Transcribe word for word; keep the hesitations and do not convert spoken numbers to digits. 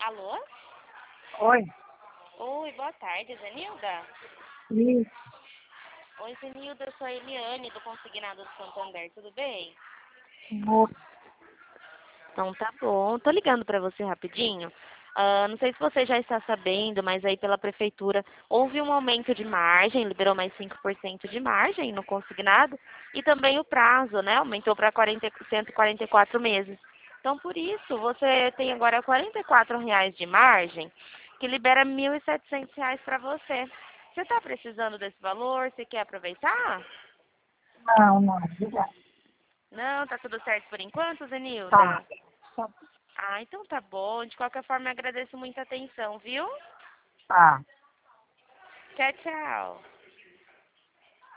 Alô? Oi. Oi, boa tarde, Zenilda. Isso. Oi, Zenilda, eu sou a Eliane, do Consignado do Santander, tudo bem? Oi. Então tá bom, tô ligando pra você rapidinho. Ah, não sei se você já está sabendo, mas aí pela prefeitura houve um aumento de margem, liberou mais cinco por cento de margem no consignado e também o prazo, né? Aumentou para cento e quarenta e quatro meses. Então por isso você tem agora quarenta e quatro reais de margem, que libera mil e setecentos reais para você. Você está precisando desse valor? Você quer aproveitar? Não, não, obrigada. Não, tá tudo certo por enquanto, Tá. Zenilda? Tá. Ah, então tá bom. De qualquer forma, eu agradeço muita atenção, viu? Tá. Tchau, tchau.